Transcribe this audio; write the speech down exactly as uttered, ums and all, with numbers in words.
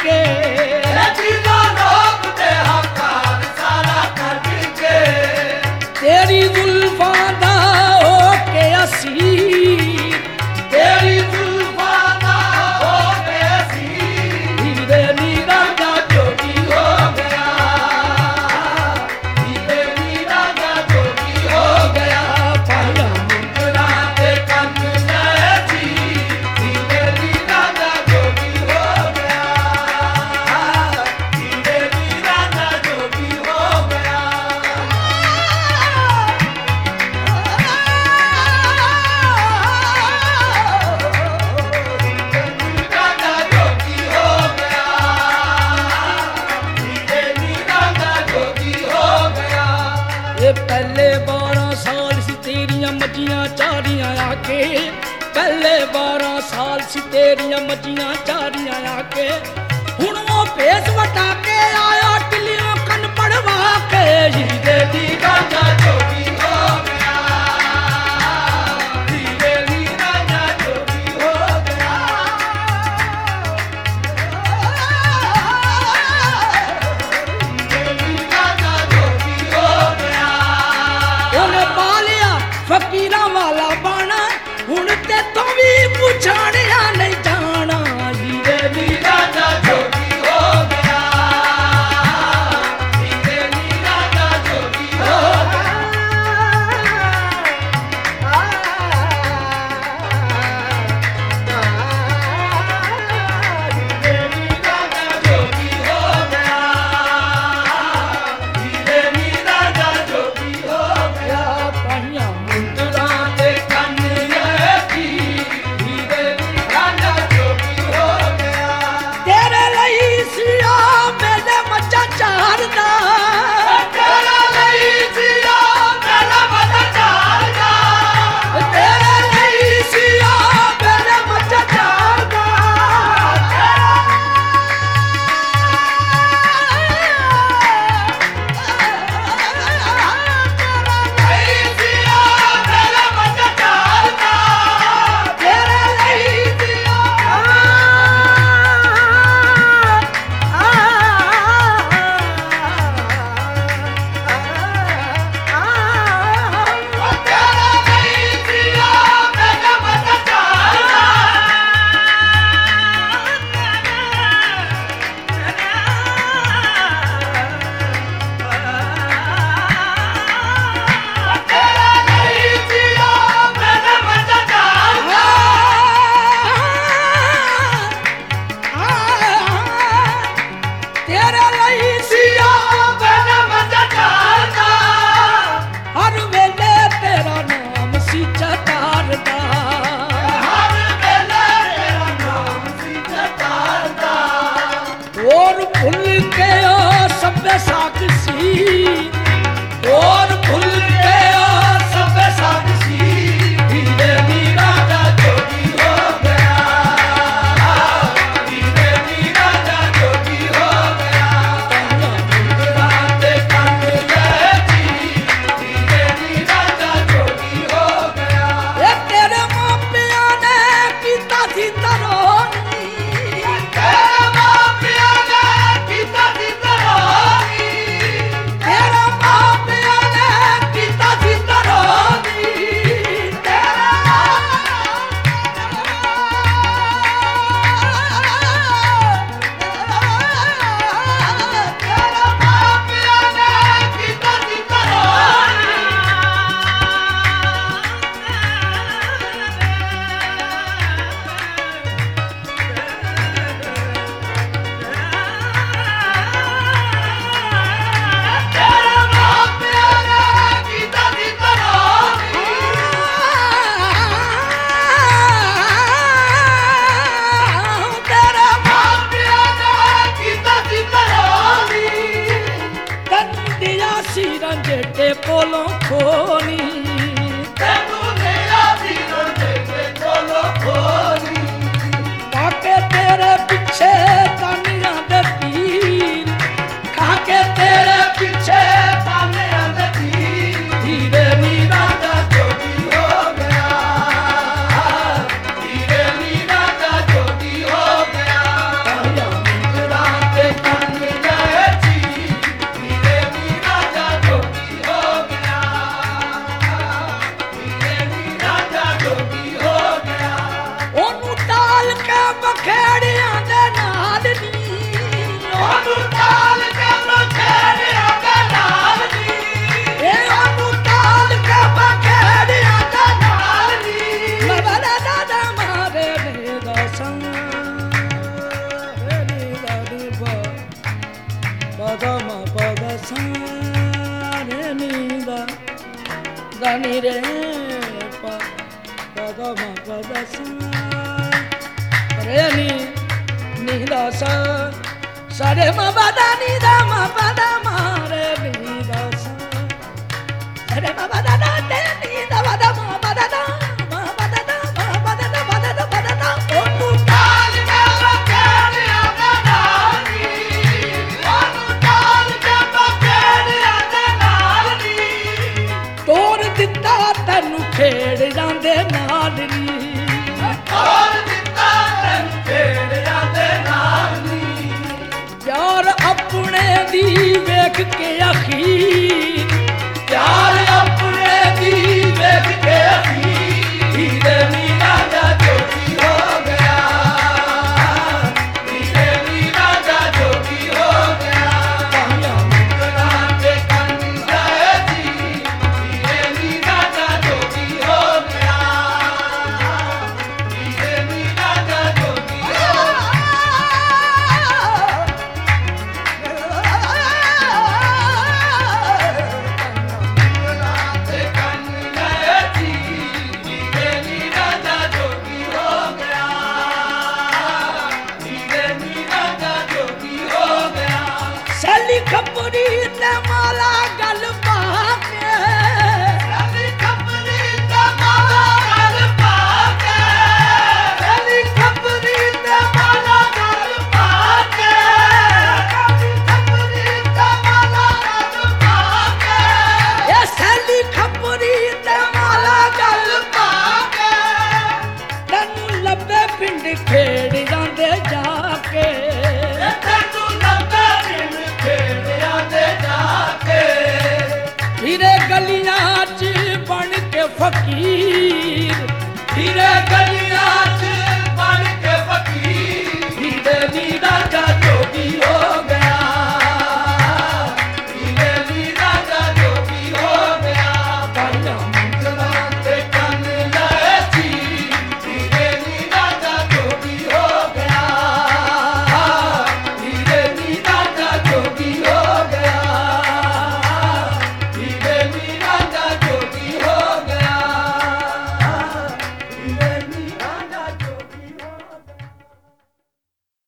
के तेरी जुल्फा दा हो के असीर तेरी जुल्फा दा हो के असीर हीरे नीरा दा जोगी हो गया हीरे नीरा दा जोगी हो गया पाया मुंदरा दे कंन नैची हीरे नीरा दा जोगी हो गया हीरे नीरा दा जोगी हो गया पहले बारह साल सी तेरियां मजियां चारियां आके पहले बारह साल सी तेरियां मजियां चारियां आके हुण वो भेस वटा के आया टिलियों कन पड़वा के हीरे दी राजा जोगी हो गया हीरे दी राजा जोगी हो गया हीरे दी राजा जोगी हो गया फकीरा वाला बाना हुण ते तो भी पुछाणिया नहीं जाना हीरे दी राजा जोगी हो गया हीरे दी राजा जोगी हो गया हीरे दी राजा जोगी हो गया हीरे दी राजा जोगी हो गया पाइया और भूल के सब साक्षी हीरे दी राजा जोगी हो गया हीरे दी राजा जोगी हो गया मुंदरा दे कंन नैची हीरे दी राजा जोगी हो गया ए तेरे मां पिया ने कीता सी तरोनी तेरे मां पिया ने कीता सी तरोनी तेरे मां पिया ने ਨੀ ਰੇ ਪਾ ਪਦਾ ਮਾ ਪਦਾ ਸਾ ਰੇ ਨੀ ਨੀ ਦਾ ਸਾ ਸਾਰੇ ਮਾ ਪਦਾ ਨੀ ਦਾ ਮਾ ਪਦਾ ਮਾ ਰੇ ਨੀ ਦਾ ਸਾ ਸਾਰੇ ਮਾ ਪਦਾ ਦਾ ਤੇ ਨੀ ਦਾ ਪਦਾ ਮਾ ਪਦਾ ਦਾ ਮਾ ਪਦਾ ਦਾ ਮਾ ਪਦਾ ਦਾ ਪਦਾ ਦਾ ਪਦਾ ਦਾ ਉਹਨੂੰ ਤਾਲ ਕੇ ਬਕੇੜਿਆਂ ਦੇ ਨਾਲ ਨੀ ਉਹਨੂੰ ਤਾਲ ਕੇ ਬਕੇੜਿਆਂ ਦੇ ਨਾਲ ਨੀ ਤੋੜ ਦਿੱਤਾ ਤੈਨੂੰ ਖੇੜ ਜਾਂਦੇ ਨਾਲ ਨੀ ਤੋੜ ਦਿੱਤਾ ਤੈਨੂੰ ਖੇੜ ਜਾਂਦੇ ਨਾਲ ਨੀ ਯਾਰ ਆਪਣੇ ਦੀ ਵੇਖ ਕੇ ਅਖੀਰ ਯਾਰ ਆਪਣੇ ਦੀ ਵੇਖ ਕੇ ਅਖੀਰ ਹੀਰੇ ਨੀ ਰਾਜਾ ਜੋਗੀ ਹੋ ਗਿਆ ਹੀਰੇ ਨੀ ਰਾਜਾ ਜੋਗੀ ਹੋ ਗਿਆ ਪਾਇਆ ਮੁਕਰਾਂ ਦੇ ਕੰਨ ਜਾਏ ਜੀ ਹੀਰੇ ਨੀ ਰਾਜਾ ਜੋਗੀ ਹੋ ਗਿਆ ਹੀਰੇ ਨੀ ਰਾਜਾ ਜੋਗੀ ਹੋ ਗਿਆ ਸੈਲੀ ਖੱਪਰੀ ਤੇ ਮਾਲਾ ਗੱਲ ਪਾ ਕੇ ਸੈਲੀ ਖੱਪਰੀ ਤੇ ਮਾਲਾ ਗੱਲ ਪਾ ਕੇ ਸੈਲੀ ਖੱਪਰੀ ਤੇ ਮਾਲਾ ਗੱਲ ਪਾ ਕੇ ਸੈਲੀ ਖੱਪਰੀ ਤੇ ਮਾਲਾ ਗੱਲ ਪਾ ਕੇ ਇਹ ਸੈਲੀ ਖੱਪਰੀ ਤੇ ਮਾਲਾ ਗੱਲ ਪਾ ਕੇ ਤੈਨੂੰ ਲੱਭੇ ਪਿੰਡ ਖੇੜ ਜਾਂਦੇ ਜਾ ਕੇ ਹੀਰੇ ਗਲੀਆਂ ਚ ਬਣ ਕੇ ਫਕੀਰ